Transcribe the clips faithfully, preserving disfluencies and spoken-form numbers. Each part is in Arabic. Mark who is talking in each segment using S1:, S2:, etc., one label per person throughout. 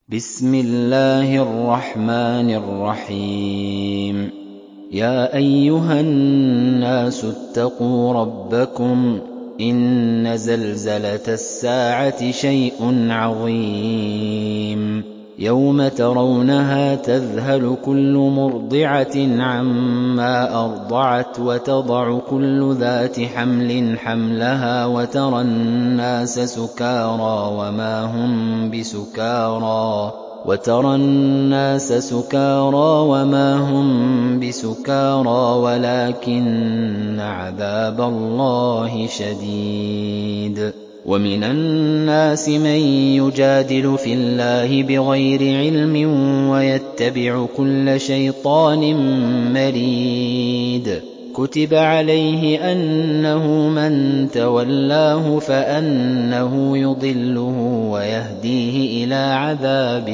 S1: بسم الله الرحمن الرحيم يا أيها الناس اتقوا ربكم إن زلزلة الساعة شيء عظيم يوم ترونها تذهل كل مرضعة عما أرضعت وتضع كل ذات حمل حملها وترى الناس سكارى وما هم بسكارى وترى الناس سكارى وما هم بسكارى ولكن عذاب الله شديد ومن الناس من يجادل في الله بغير علم ويتبع كل شيطان مريد كتب عليه أنه من تولاه فأنه يضله ويهديه إلى عذاب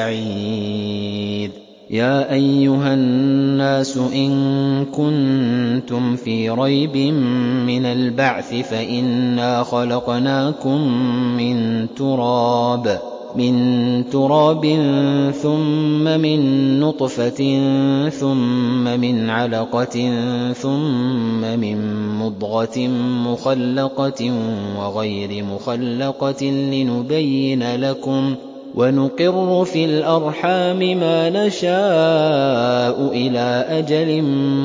S1: السعير يا أيها الناس إن كنتم في ريب من البعث فإنا خلقناكم من تراب من تراب ثم من نطفة ثم من علقة ثم من مضغة مخلقة وغير مخلقة لنبين لكم ونقر في الأرحام ما نشاء إلى أجل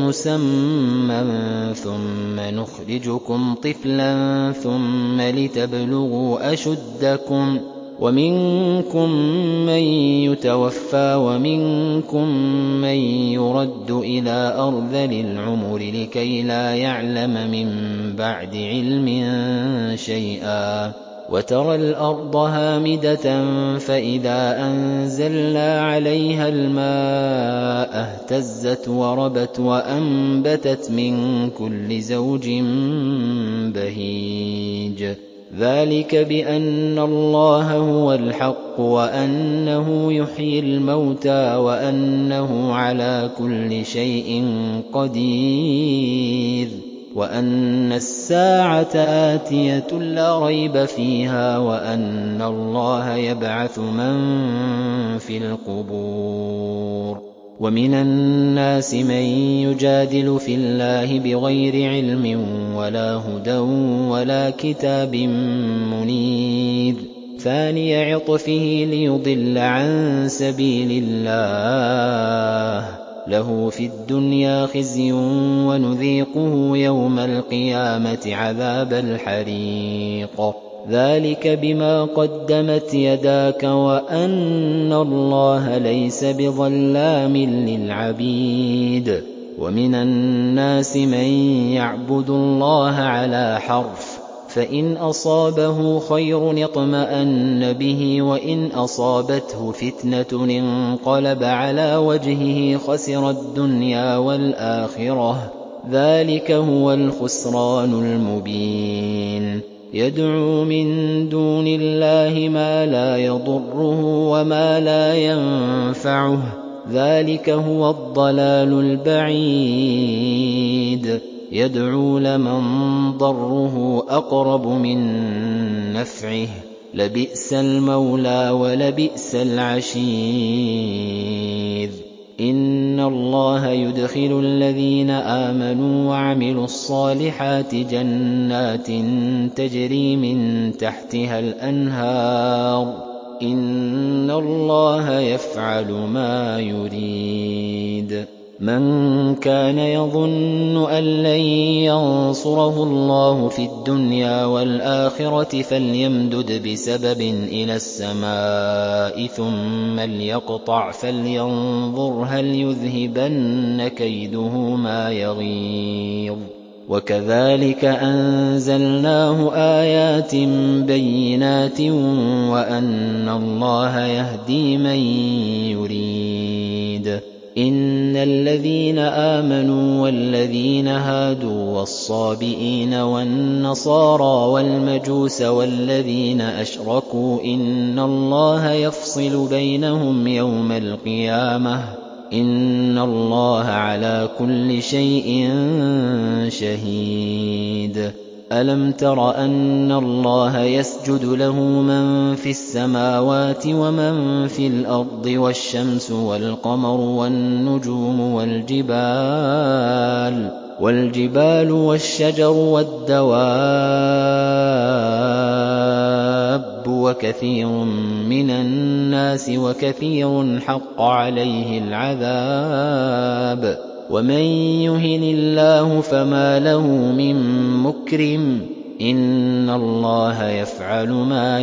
S1: مسمى ثم نخرجكم طفلا ثم لتبلغوا أشدكم ومنكم من يتوفى ومنكم من يرد إلى أرذل العمر لكي لا يعلم من بعد علم شيئا وترى الأرض هامدة فإذا أنزلنا عليها الماء اهتزت وربت وأنبتت من كل زوج بهيج ذلك بأن الله هو الحق وأنه يحيي الموتى وأنه على كل شيء قدير وأن الساعة آتية لا ريب فيها وأن الله يبعث من في القبور ومن الناس من يجادل في الله بغير علم ولا هدى ولا كتاب منير ثاني عطفه ليضل عن سبيل الله له في الدنيا خزي ونذيقه يوم القيامة عذاب الحريق ذلك بما قدمت يداك وأن الله ليس بظلام للعبيد ومن الناس من يعبد الله على حرف فإن أصابه خير اطمأن به وإن أصابته فتنة انقلب على وجهه خسر الدنيا والآخرة ذلك هو الخسران المبين يدعو من دون الله ما لا يضره وما لا ينفعه ذلك هو الضلال البعيد يدعو لمن ضره أقرب من نفعه لبئس المولى ولبئس العشير إن الله يدخل الذين آمنوا وعملوا الصالحات جنات تجري من تحتها الأنهار إن الله يفعل ما يريد من كان يظن أن لن ينصره الله في الدنيا والآخرة فليمدد بسبب إلى السماء ثم ليقطع فلينظر هل يذهبن كيده ما يغيظ وكذلك أنزلناه آيات بينات وأن الله يهدي من يريد إن الذين آمنوا والذين هادوا والصابئين والنصارى والمجوس والذين أشركوا إن الله يفصل بينهم يوم القيامة إن الله على كل شيء شهيد أَلَمْ تَرَ أَنَّ اللَّهَ يَسْجُدُ لَهُ مَن فِي السَّمَاوَاتِ وَمَن فِي الْأَرْضِ وَالشَّمْسُ وَالْقَمَرُ وَالنُّجُومُ وَالْجِبَالُ وَالْجِبَالُ وَالشَّجَرُ وَالدَّوَابُّ وَكَثِيرٌ مِّنَ النَّاسِ وَكَثِيرٌ حَقَّ عَلَيْهِ الْعَذَابُ وَمَن يُهِنِ اللَّهُ فَمَا لَهُ مِن مُّكْرِمٍ ۚ إِنَّ اللَّهَ يَفْعَلُ مَا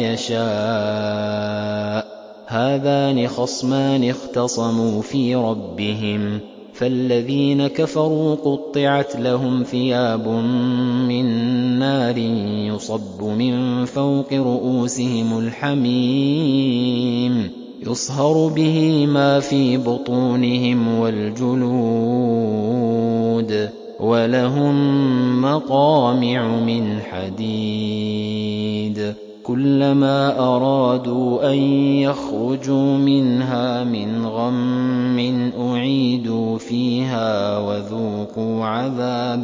S1: يَشَاءُ هَٰذَانِ خَصْمَانِ اخْتَصَمُوا فِي رَبِّهِمْ ۖ فَالَّذِينَ كَفَرُوا قُطِّعَتْ لَهُمْ ثِيَابٌ مِّن نَّارٍ يُصَبُّ مِن فَوْقِ رُءُوسِهِمُ الْحَمِيمُ يُصْهَرُ بِهِ مَا فِي بُطُونِهِمْ وَالْجُلُودُ وَلَهُم مَّقَامِعُ مِنْ حَدِيدٍ كُلَّمَا أَرَادُوا أَن يَخْرُجُوا مِنْهَا مِنْ غَمٍّ أُعِيدُوا فِيهَا وَذُوقُوا عَذَابَ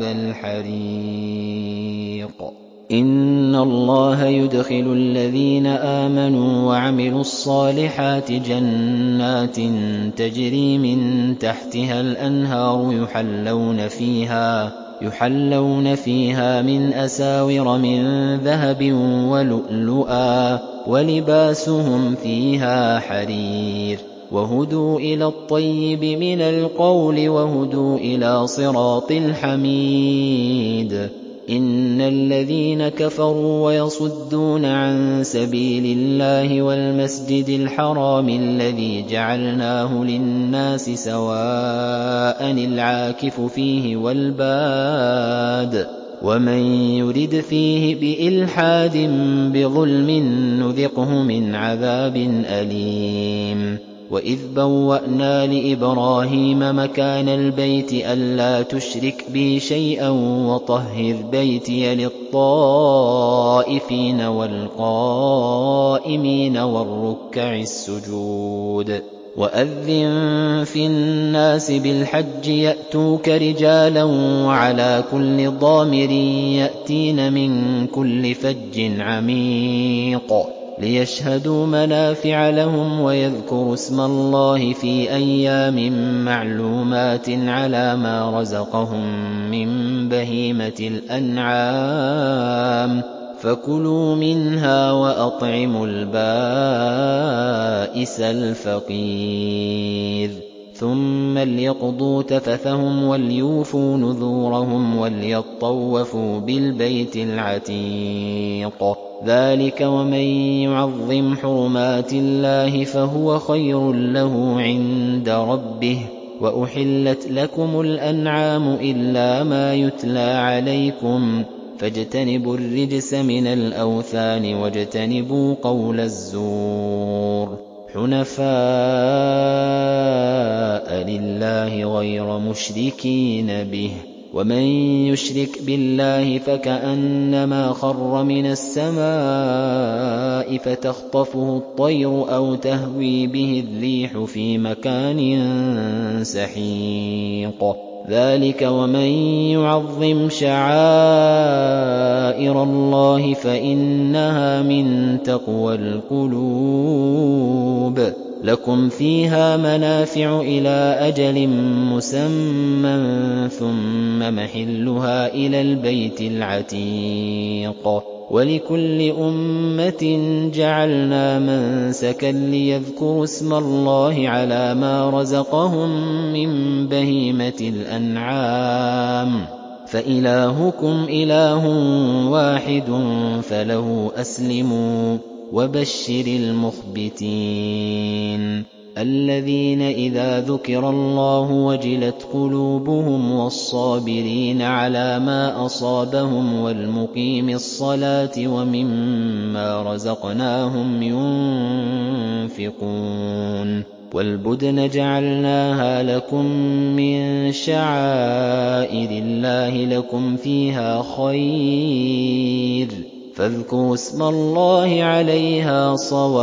S1: الْحَرِيقِ إِنَّ اللَّهَ يُدْخِلُ الَّذِينَ آمَنُوا وَعَمِلُوا الصَّالِحَاتِ جَنَّاتٍ تَجْرِي مِن تَحْتِهَا الْأَنْهَارُ يُحَلَّوْنَ فِيهَا يُحَلَّوْنَ فِيهَا مِنْ أَسَاوِرَ مِن ذَهَبٍ وَلُؤْلُؤًا وَلِبَاسُهُمْ فِيهَا حَرِيرٌ وَهُدُوا إِلَى الطَّيِّبِ مِنَ الْقَوْلِ وَهُدُوا إِلَىٰ صِرَاطِ الْحَمِيدِ إِنَّ الَّذِينَ كَفَرُوا وَيَصُدُّونَ عَن سَبِيلِ اللَّهِ وَالْمَسْجِدِ الْحَرَامِ الَّذِي جَعَلْنَاهُ لِلنَّاسِ سَوَاءً الْعَاكِفُ فِيهِ وَالْبَادِ وَمَن يُرِدْ فِيهِ بِإِلْحَادٍ بِظُلْمٍ نُّذِقْهُ مِنْ عَذَابٍ أَلِيمٍ وَإِذْ بَوَّأْنَا لِإِبْرَاهِيمَ مَكَانَ الْبَيْتِ أَلَّا تُشْرِكْ بِي شَيْئًا وَطَهِّرْ بَيْتِيَ لِلطَّائِفِينَ وَالْقَائِمِينَ وَالرُّكَّعِ السُّجُودِ وَأَذِّن فِي النَّاسِ بِالْحَجِّ يَأْتُوكَ رِجَالًا وَعَلَىٰ كُلِّ ضَامِرٍ يَأْتِينَ مِن كُلِّ فَجٍّ عَمِيقٍ لِيَشْهَدُوا مَنَافِعَ لَهُمْ وَيَذْكُرُوا اسْمَ اللَّهِ فِي أَيَّامٍ مَّعْلُومَاتٍ عَلَىٰ مَا رَزَقَهُم مِّن بَهِيمَةِ الْأَنْعَامِ فَكُلُوا مِنْهَا وَأَطْعِمُوا الْبَائِسَ الْفَقِيرَ ثُمَّ لْيَقْضُوا تَفَثَهُمْ وَلْيُوفُوا نُذُورَهُمْ وَلْيَطَّوَّفُوا بِالْبَيْتِ الْعَتِيقِ ذَٰلِكَ وَمَن يُعَظِّمْ حُرُمَاتِ اللَّهِ فَهُوَ خَيْرٌ لَّهُ عِندَ رَبِّهِ وَأُحِلَّتْ لَكُمُ الْأَنْعَامُ إِلَّا مَا يُتْلَىٰ عَلَيْكُمْ فَاجْتَنِبُوا الرِّجْسَ مِنَ الْأَوْثَانِ وَاجْتَنِبُوا قَوْلَ الزُّورِ حُنَفَاءَ لِلَّهِ غَيْرَ مُشْرِكِينَ بِهِ ۚ وَمَن يُشْرِكْ بِاللَّهِ فَكَأَنَّمَا خَرَّ مِنَ السَّمَاءِ فَتَخْطَفُهُ الطَّيْرُ أَوْ تَهْوِي بِهِ الرِّيحُ فِي مَكَانٍ سَحِيقٍ ذَٰلِكَ وَمَن يُعَظِّمْ شَعَائِرَ اللَّهِ فَإِنَّهَا مِن تَقْوَى الْقُلُوبِ لَكُمْ فِيهَا مَنَافِعُ إِلَىٰ أَجَلٍ مُّسَمًّى ثُمَّ مَحِلُّهَا إِلَى الْبَيْتِ الْعَتِيقِ وَلِكُلِّ أُمَّةٍ جَعَلْنَا مَنسَكًا لِّيَذْكُرُوا اسْمَ اللَّهِ عَلَىٰ مَا رَزَقَهُم مِّن بَهِيمَةِ الْأَنْعَامِ فَإِلَٰهُكُمْ إِلَٰهٌ وَاحِدٌ فَلَهُ أَسْلِمُوا وَبَشِّرِ الْمُخْبِتِينَ الَّذِينَ إِذَا ذُكِرَ اللَّهُ وَجِلَتْ قُلُوبُهُمْ وَالصَّابِرِينَ عَلَىٰ مَا أَصَابَهُمْ وَالْمُقِيمِي الصَّلَاةِ وَمِمَّا رَزَقْنَاهُمْ يُنفِقُونَ وَالْبُدْنَ جَعَلْنَاهَا لَكُم مِّن شَعَائِرِ اللَّهِ لَكُمْ فِيهَا خَيْرٌ فاذكروا اسم الله عليها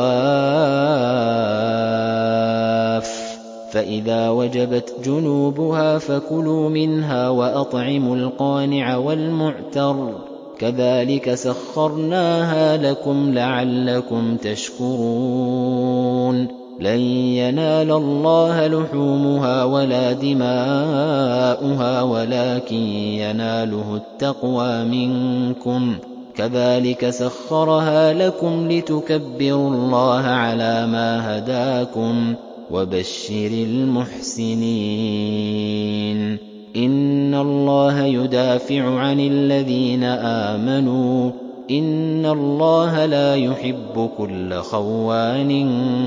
S1: صواف فإذا وجبت جنوبها فكلوا منها وأطعموا القانع والمعتر كَذَٰلِكَ سَخَّرْنَاهَا لَكُمْ لَعَلَّكُمْ تَشْكُرُونَ لَن يَنَالَ اللَّهَ لُحُومُهَا وَلَا دِمَاؤُهَا وَلَٰكِن يَنَالُهُ التَّقْوَىٰ مِنكُمْ ۚ كَذَٰلِكَ سَخَّرَهَا لَكُمْ لِتُكَبِّرُوا اللَّهَ عَلَىٰ مَا هَدَاكُمْ ۗ وَبَشِّرِ الْمُحْسِنِينَ إِنَّ اللَّهَ يُدَافِعُ عَنِ الَّذِينَ آمَنُوا ۗ إِنَّ اللَّهَ لَا يُحِبُّ كُلَّ خَوَّانٍ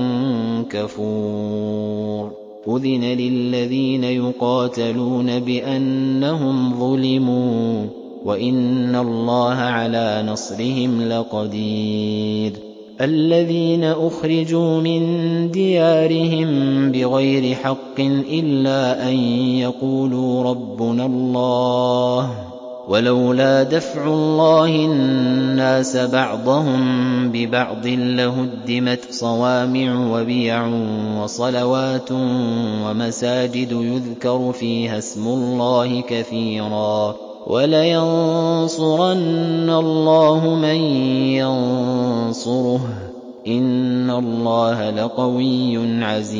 S1: كَفُورٍ أُذِنَ لِلَّذِينَ يُقَاتَلُونَ بِأَنَّهُمْ ظُلِمُوا ۚ وَإِنَّ اللَّهَ عَلَىٰ نَصْرِهِمْ لَقَدِيرٌ الَّذِينَ أُخْرِجُوا مِن دِيَارِهِم بِغَيْرِ حَقٍّ إِلَّا أَن يَقُولُوا رَبُّنَا اللَّهُ ۗ وَلَوْلَا دَفْعُ اللَّهِ النَّاسَ بَعْضَهُم بِبَعْضٍ لَّهُدِّمَتْ صَوَامِعُ وَبِيَعٌ وَصَلَوَاتٌ وَمَسَاجِدُ يُذْكَرُ فِيهَا اسْمُ اللَّهِ كَثِيرًا ۗ وَلَيَنصُرَنَّ اللَّهُ مَن يَنصُرُهُ ۗ إِنَّ اللَّهَ لَقَوِيٌّ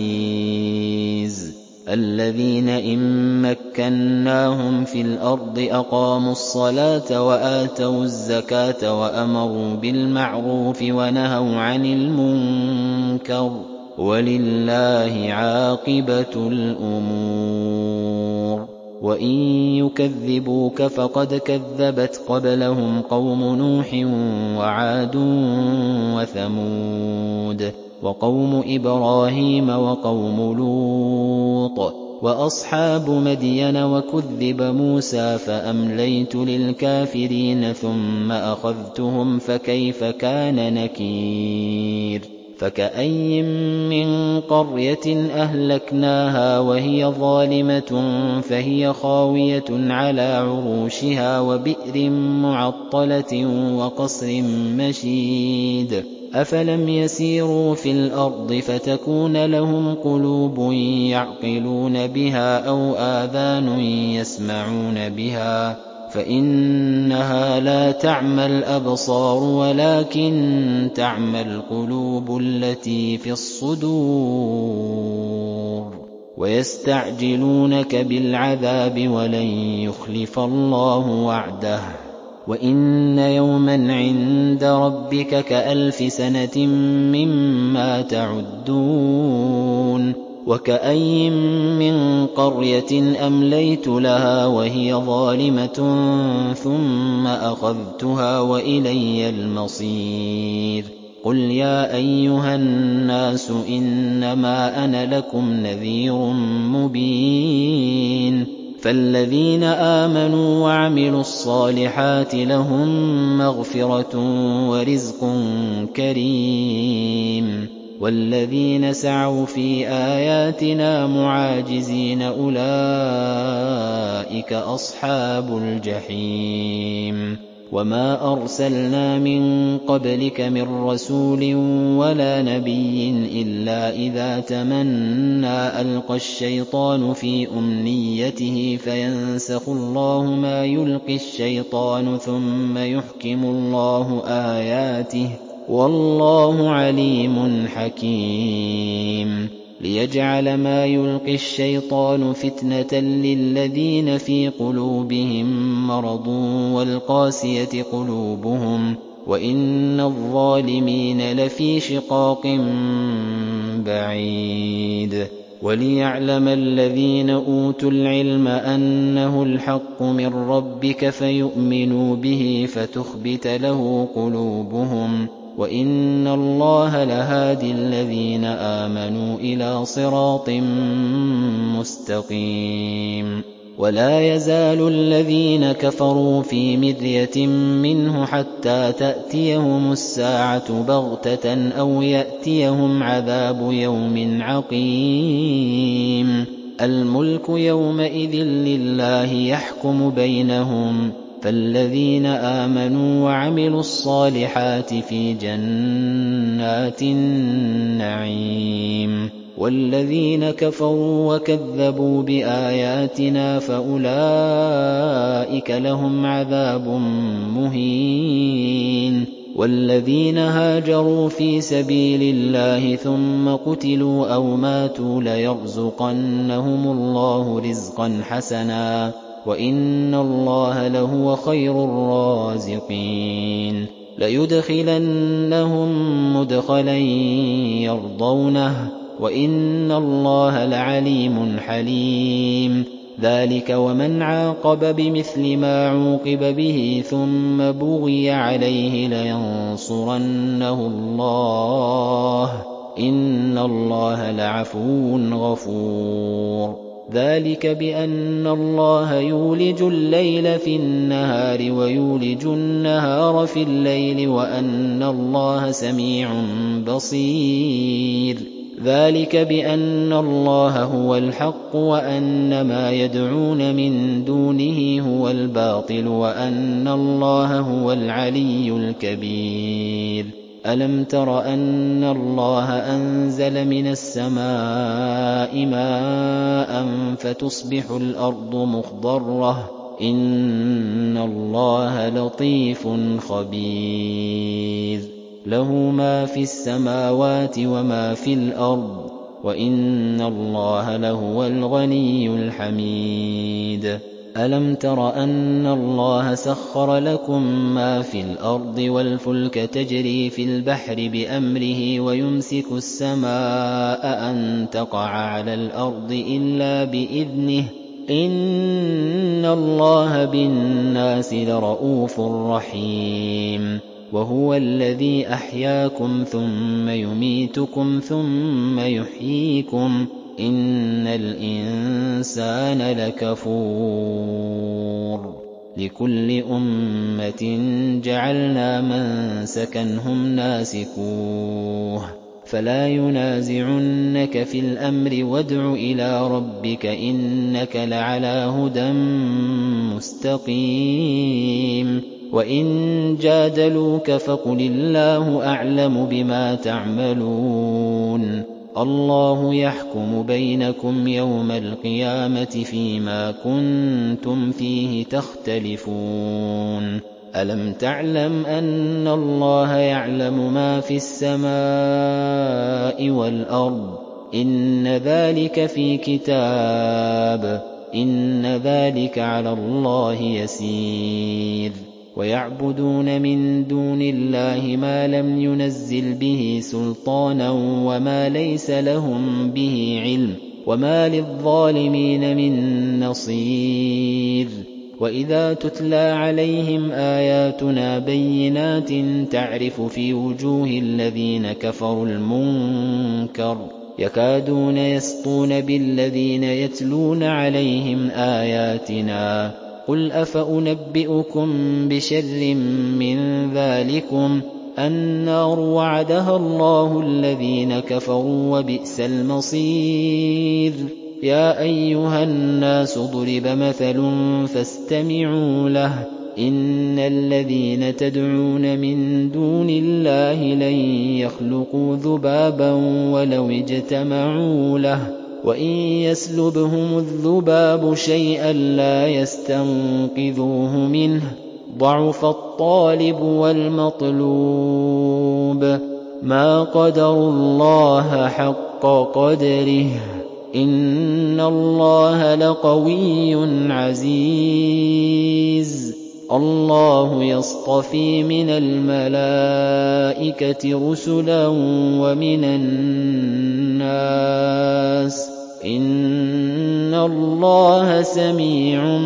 S1: عَزِيزٌ الَّذِينَ إِن مَّكَّنَّاهُمْ فِي الْأَرْضِ أَقَامُوا الصَّلَاةَ وَآتَوُا الزَّكَاةَ وَأَمَرُوا بِالْمَعْرُوفِ وَنَهَوْا عَنِ الْمُنكَرِ ۗ وَلِلَّهِ عَاقِبَةُ الْأُمُورِ وَإِن يُكَذِّبُوكَ فَقَدْ كَذَّبَتْ قَبْلَهُمْ قَوْمُ نُوحٍ وَعَادٌ وَثَمُودُ وَقَوْمُ إِبْرَاهِيمَ وَقَوْمُ لُوطٍ وَأَصْحَابُ مَدْيَنَ ۖ وَكُذِّبَ مُوسَىٰ فَأَمْلَيْتُ لِلْكَافِرِينَ ثُمَّ أَخَذْتُهُمْ فَكَيْفَ كَانَ نَكِيرِ فَكَأَيِّن مِّن قَرْيَةٍ أَهْلَكْنَاهَا وَهِيَ ظَالِمَةٌ فَهِيَ خَاوِيَةٌ عَلَىٰ عُرُوشِهَا وَبِئْرٍ مُّعَطَّلَةٍ وَقَصْرٍ مَّشِيدٍ أَفَلَمْ يَسِيرُوا فِي الْأَرْضِ فَتَكُونَ لَهُمْ قُلُوبٌ يَعْقِلُونَ بِهَا أَوْ آذَانٌ يَسْمَعُونَ بِهَا فَإِنَّهَا لَا تَعْمَى الْأَبْصَارُ وَلَٰكِن تَعْمَى الْقُلُوبُ الَّتِي فِي الصُّدُورِ وَيَسْتَعْجِلُونَكَ بِالْعَذَابِ وَلَن يُخْلِفَ اللَّهُ وَعْدَهُ وَإِنَّ يَوْمًا عِندَ رَبِّكَ كَأَلْفِ سَنَةٍ مِّمَّا تَعُدُّونَ وَكَأَيِّن مِّن قَرْيَةٍ أَمْلَيْتُ لَهَا وَهِيَ ظَالِمَةٌ ثُمَّ أَخَذْتُهَا وَإِلَيَّ الْمَصِيرُ قُلْ يَا أَيُّهَا النَّاسُ إِنَّمَا أَنَا لَكُمْ نَذِيرٌ مُّبِينٌ فَالَّذِينَ آمَنُوا وَعَمِلُوا الصَّالِحَاتِ لَهُم مَّغْفِرَةٌ وَرِزْقٌ كَرِيمٌ وَالَّذِينَ سَعَوْا فِي آيَاتِنَا مُعَاجِزِينَ أُولَٰئِكَ أَصْحَابُ الْجَحِيمِ وَمَا أَرْسَلْنَا مِن قَبْلِكَ مِن رَّسُولٍ وَلَا نَبِيٍّ إِلَّا إِذَا تَمَنَّىٰ أَلْقَى الشَّيْطَانُ فِي أُمْنِيَّتِهِ فَيَنسَخُ اللَّهُ مَا يُلْقِي الشَّيْطَانُ ثُمَّ يُحْكِمُ اللَّهُ آيَاتِهِ ۗ وَاللَّهُ عَلِيمٌ حَكِيمٌ لِيَجْعَلَ مَا يُلْقِي الشَّيْطَانُ فِتْنَةً لِّلَّذِينَ فِي قُلُوبِهِم مَّرَضٌ وَالْقَاسِيَةِ قُلُوبُهُمْ ۗ وَإِنَّ الظَّالِمِينَ لَفِي شِقَاقٍ بَعِيدٍ وَلِيَعْلَمَ الَّذِينَ أُوتُوا الْعِلْمَ أَنَّهُ الْحَقُّ مِن رَّبِّكَ فَيُؤْمِنُوا بِهِ فَتُخْبِتَ لَهُ قُلُوبُهُمْ ۗ وَإِنَّ اللَّهَ لَهَادِي الَّذِينَ آمَنُوا إِلَىٰ صِرَاطٍ مُّسْتَقِيمٍ وَلَا يَزَالُ الَّذِينَ كَفَرُوا فِي مِرْيَةٍ مِّنْهُ حَتَّىٰ تَأْتِيَهُمُ السَّاعَةُ بَغْتَةً أَوْ يَأْتِيَهُمْ عَذَابُ يَوْمٍ عَقِيمٍ الْمُلْكُ يَوْمَئِذٍ لِّلَّهِ يَحْكُمُ بَيْنَهُمْ ۚ فَالَّذِينَ آمَنُوا وَعَمِلُوا الصَّالِحَاتِ فِي جَنَّاتِ النَّعِيمِ وَالَّذِينَ كَفَرُوا وَكَذَّبُوا بِآيَاتِنَا فَأُولَٰئِكَ لَهُمْ عَذَابٌ مُّهِينٌ وَالَّذِينَ هَاجَرُوا فِي سَبِيلِ اللَّهِ ثُمَّ قُتِلُوا أَوْ مَاتُوا لَيَرْزُقَنَّهُمُ اللَّهُ رِزْقًا حَسَنًا وَإِنَّ اللَّهَ لَهُوَ خَيْرُ الرَّازِقِينَ لَيُدْخِلَنَّهُم مُّدْخَلًا يَرْضَوْنَهُ وَإِنَّ اللَّهَ لَعَلِيمٌ حَلِيمٌ ذَٰلِكَ وَمَنْ عَاقَبَ بِمِثْلِ مَا عُوقِبَ بِهِ ثُمَّ بُغِيَ عَلَيْهِ لَيَنصُرَنَّهُ اللَّهُ ۗ إِنَّ اللَّهَ لَعَفُوٌّ غَفُورٌ ذَٰلِكَ بِأَنَّ اللَّهَ يُولِجُ اللَّيْلَ فِي النَّهَارِ وَيُولِجُ النَّهَارَ فِي اللَّيْلِ وَأَنَّ اللَّهَ سَمِيعٌ بَصِيرٌ ذَٰلِكَ بِأَنَّ اللَّهَ هُوَ الْحَقُّ وَأَنَّ مَا يَدْعُونَ مِن دُونِهِ هُوَ الْبَاطِلُ وَأَنَّ اللَّهَ هُوَ الْعَلِيُّ الْكَبِيرُ أَلَمْ تَرَ أَنَّ اللَّهَ أَنزَلَ مِنَ السَّمَاءِ مَاءً فَتُصْبِحُ الْأَرْضُ مُخْضَرَّةً ۗ إِنَّ اللَّهَ لَطِيفٌ خَبِيرٌ لَّهُ مَا فِي السَّمَاوَاتِ وَمَا فِي الْأَرْضِ ۗ وَإِنَّ اللَّهَ لَهُوَ الْغَنِيُّ الْحَمِيدُ أَلَمْ تَرَ أَنَّ اللَّهَ سَخَّرَ لَكُم مَّا فِي الْأَرْضِ وَالْفُلْكَ تَجْرِي فِي الْبَحْرِ بِأَمْرِهِ وَيُمْسِكُ السَّمَاءَ أَن تَقَعَ عَلَى الْأَرْضِ إِلَّا بِإِذْنِهِ ۗ إِنَّ اللَّهَ بِالنَّاسِ لَرَءُوفٌ رَّحِيمٌ وَهُوَ الَّذِي أَحْيَاكُمْ ثُمَّ يُمِيتُكُمْ ثُمَّ يُحْيِيكُمْ ۗ إِنَّ الْإِنسَانَ لَكَفُورٌ لِكُلِّ أُمَّةٍ جَعَلْنَا مَنسَكًا هُمْ نَاسِكُوهُ فَلَا يُنَازِعُنَّكَ فِي الْأَمْرِ وَادْعُ إِلَىٰ رَبِّكَ إِنَّكَ لَعَلَىٰ هُدًى مُّسْتَقِيمٍ وَإِن جَادَلُوكَ فَقُلِ اللَّهُ أَعْلَمُ بِمَا تَعْمَلُونَ اللَّهُ يَحْكُمُ بَيْنَكُمْ يَوْمَ الْقِيَامَةِ فِيمَا كُنتُمْ فِيهِ تَخْتَلِفُونَ أَلَمْ تَعْلَمْ أَنَّ اللَّهَ يَعْلَمُ مَا فِي السَّمَاءِ وَالْأَرْضِ ۗ إِنَّ ذَٰلِكَ فِي كِتَابٍ ۚ إِنَّ ذَٰلِكَ عَلَى اللَّهِ يَسِيرٌ وَيَعْبُدُونَ مِن دُونِ اللَّهِ مَا لَمْ يُنَزِّلْ بِهِ سُلْطَانًا وَمَا لَيْسَ لَهُم بِهِ عِلْمٌ ۗ وَمَا لِلظَّالِمِينَ مِن نَّصِيرٍ وَإِذَا تُتْلَىٰ عَلَيْهِمْ آيَاتُنَا بَيِّنَاتٍ تَعْرِفُ فِي وُجُوهِ الَّذِينَ كَفَرُوا الْمُنكَرَ يَكَادُونَ يَسْطُونَ بِالَّذِينَ يَتْلُونَ عَلَيْهِمْ آيَاتِنَا قُلْ أَفَأُنَبِّئُكُم بِشَرٍّ مِّن ذَٰلِكُمُ النَّارُ وَعَدَهَا اللَّهُ الَّذِينَ كَفَرُوا ۖ وَبِئْسَ الْمَصِيرُ يَا أَيُّهَا النَّاسُ ضُرِبَ مَثَلٌ فَاسْتَمِعُوا لَهُ ۚ إِنَّ الَّذِينَ تَدْعُونَ مِن دُونِ اللَّهِ لَن يَخْلُقُوا ذُبَابًا وَلَوِ اجْتَمَعُوا لَهُ ۖ وَإِن يَسْلُبْهُمُ الذُّبَابُ شَيْئًا لَّا يَسْتَنقِذُوهُ مِنْهُ ۚ ضَعُفَ الطَّالِبُ وَالْمَطْلُوبُ مَا قَدَرُوا اللَّهَ حَقَّ قَدْرِهِ ۗ إِنَّ اللَّهَ لَقَوِيٌّ عَزِيزٌ اللَّهُ يَصْطَفِي مِنَ الْمَلَائِكَةِ رُسُلًا وَمِنَ النَّاسِ ۚ إِنَّ اللَّهَ سَمِيعٌ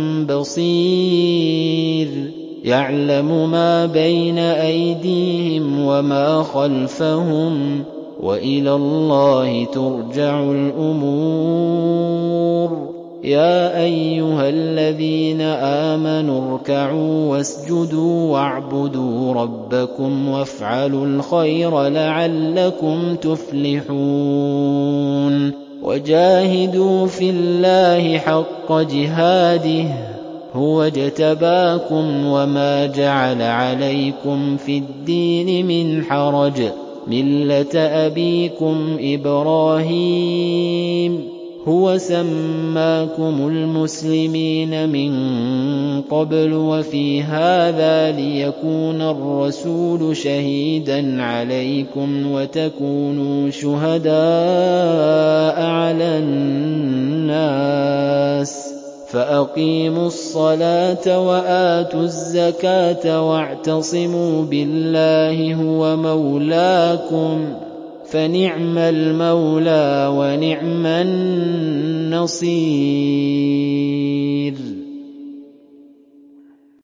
S1: بَصِيرٌ يَعْلَمُ مَا بَيْنَ أَيْدِيهِمْ وَمَا خَلْفَهُمْ ۗ وَإِلَى اللَّهِ تُرْجَعُ الْأُمُورُ يَا أَيُّهَا الَّذِينَ آمَنُوا ارْكَعُوا وَاسْجُدُوا وَاعْبُدُوا رَبَّكُمْ وَافْعَلُوا الْخَيْرَ لَعَلَّكُمْ تُفْلِحُونَ وَجَاهِدُوا فِي اللَّهِ حَقَّ جِهَادِهِ ۚ هُوَ اجْتَبَاكُمْ وَمَا جَعَلَ عَلَيْكُمْ فِي الدِّينِ مِنْ حَرَجٍ ۚ مِلَّةَ أَبِيكُمْ إِبْرَاهِيمَ هُوَ سَمَّاكُمُ الْمُسْلِمِينَ مِن قَبْلُ وَفِي هَٰذَا لِيَكُونَ الرَّسُولُ شَهِيدًا عَلَيْكُمْ وَتَكُونُوا شُهَدَاءَ عَلَى النَّاسِ ۚ فَأَقِيمُوا الصَّلَاةَ وَآتُوا الزَّكَاةَ وَاعْتَصِمُوا بِاللَّهِ هُوَ مَوْلَاكُمْ ۖ فَنِعْمَ الْمَوْلَىٰ وَنِعْمَ النَّصِيرُ